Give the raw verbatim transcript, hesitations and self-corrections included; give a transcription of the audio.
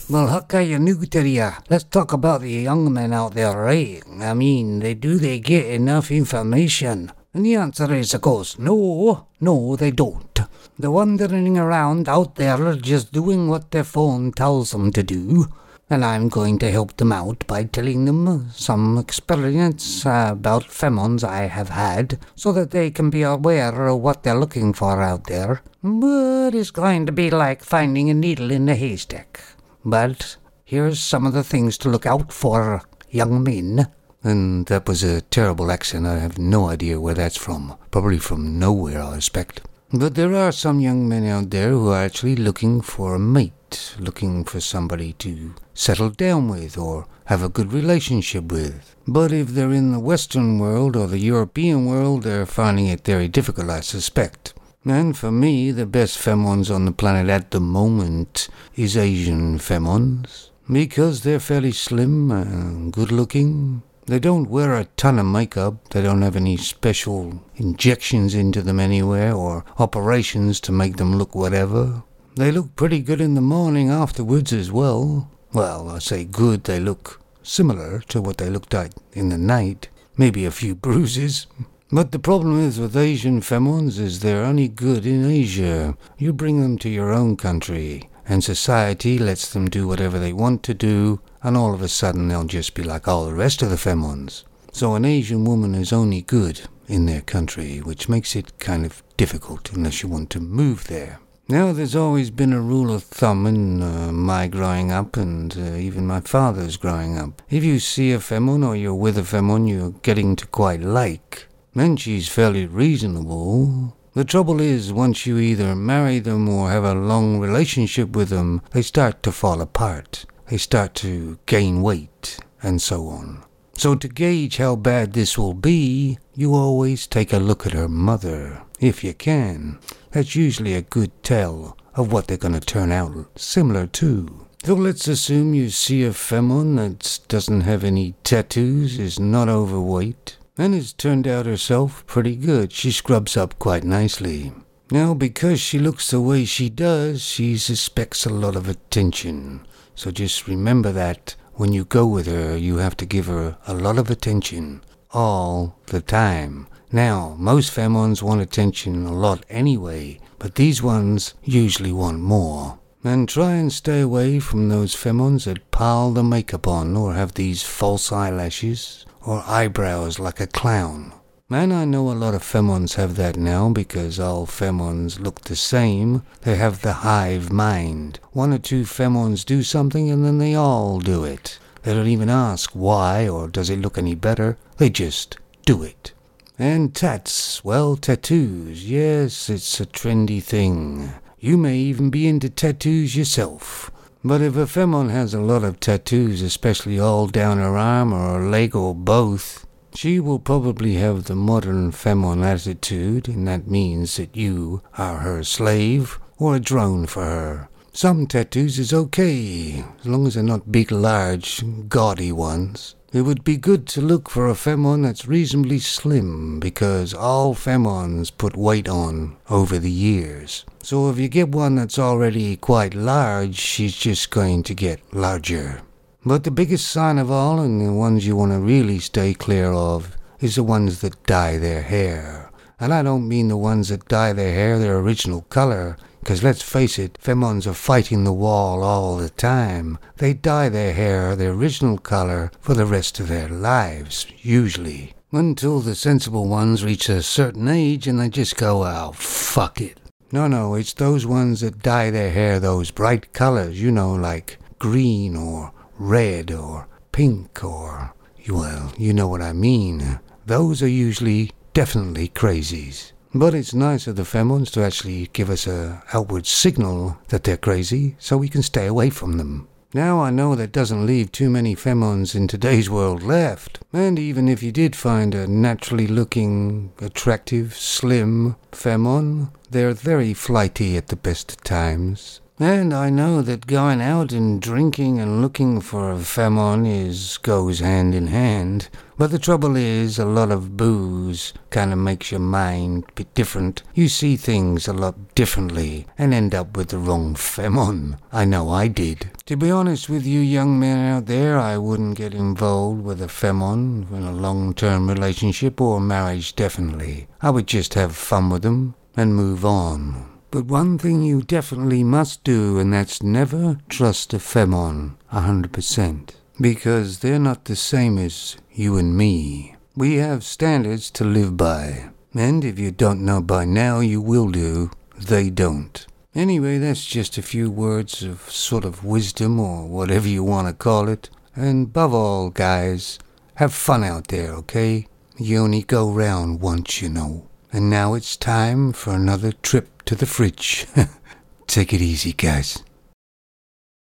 Well, Hakaya Nuguteria, let's talk about the young men out there, right? I mean, they do they get enough information? And the answer is, of course, no, no, they don't. They're wandering around out there just doing what their phone tells them to do. And I'm going to help them out by telling them some experience uh, about femons I have had, so that they can be aware of what they're looking for out there. But it's going to be like finding a needle in a haystack. But here's some of the things to look out for, young men. And that was a terrible accent. I have no idea where that's from. Probably from nowhere, I expect. But there are some young men out there who are actually looking for a mate, looking for somebody to settle down with or have a good relationship with. But if they're in the Western world or the European world, they're finding it very difficult, I suspect. And for me, the best femons on the planet at the moment is Asian femons, because they're fairly slim and good-looking. They don't wear a ton of makeup. They don't have any special injections into them anywhere or operations to make them look whatever. They look pretty good in the morning afterwards as well. Well, I say good, they look similar to what they looked like in the night. Maybe a few bruises. But the problem is with Asian femons is they're only good in Asia. You bring them to your own country, and society lets them do whatever they want to do, and all of a sudden they'll just be like all the rest of the femons. So an Asian woman is only good in their country, which makes it kind of difficult unless you want to move there. Now, there's always been a rule of thumb in uh, my growing up, and uh, even my father's growing up. If you see a femon or you're with a femon you're getting to quite like, then she's fairly reasonable. The trouble is, once you either marry them or have a long relationship with them, they start to fall apart. They start to gain weight, and so on. So to gauge how bad this will be, you always take a look at her mother, if you can. That's usually a good tell of what they're going to turn out similar to. So let's assume you see a femon that doesn't have any tattoos, is not overweight, and has turned out herself pretty good. She scrubs up quite nicely. Now, because she looks the way she does, she suspects a lot of attention. So just remember that when you go with her, you have to give her a lot of attention, all the time. Now, most femons want attention a lot anyway, but these ones usually want more. And try and stay away from those femons that pile the makeup on or have these false eyelashes or eyebrows like a clown. And I know a lot of femons have that now because all femons look the same. They have the hive mind. One or two femons do something and then they all do it. They don't even ask why or does it look any better. They just do it. And tats, well, tattoos, yes, it's a trendy thing. You may even be into tattoos yourself. But if a femon has a lot of tattoos, especially all down her arm or her leg or both, she will probably have the modern femon attitude, and that means that you are her slave or a drone for her. Some tattoos is okay, as long as they're not big, large, gaudy ones. It would be good to look for a femon that's reasonably slim, because all femons put weight on over the years. So if you get one that's already quite large, she's just going to get larger. But the biggest sign of all, and the ones you want to really stay clear of, is the ones that dye their hair. And I don't mean the ones that dye their hair their original color, because let's face it, femons are fighting the wall all the time. They dye their hair their original color for the rest of their lives, usually. Until the sensible ones reach a certain age and they just go, oh, fuck it. No, no, it's those ones that dye their hair those bright colors, you know, like green or red or pink or, well, you know what I mean. Those are usually definitely crazies. But it's nice of the femons to actually give us a outward signal that they're crazy so we can stay away from them. Now I know that doesn't leave too many femons in today's world left. And even if you did find a naturally looking, attractive, slim femon, they're very flighty at the best of times. And I know that going out and drinking and looking for a femon is goes hand in hand. But the trouble is, a lot of booze kind of makes your mind a bit different. You see things a lot differently and end up with the wrong femon. I know I did. To be honest with you young men out there, I wouldn't get involved with a femon in a long-term relationship or marriage, definitely. I would just have fun with them and move on. But one thing you definitely must do, and that's never trust a femon a hundred percent. Because they're not the same as you and me. We have standards to live by. And if you don't know by now, you will do. They don't. Anyway, that's just a few words of sort of wisdom or whatever you want to call it. And above all, guys, have fun out there, okay? You only go round once, you know. And now it's time for another trip to the fridge. Take it easy, guys.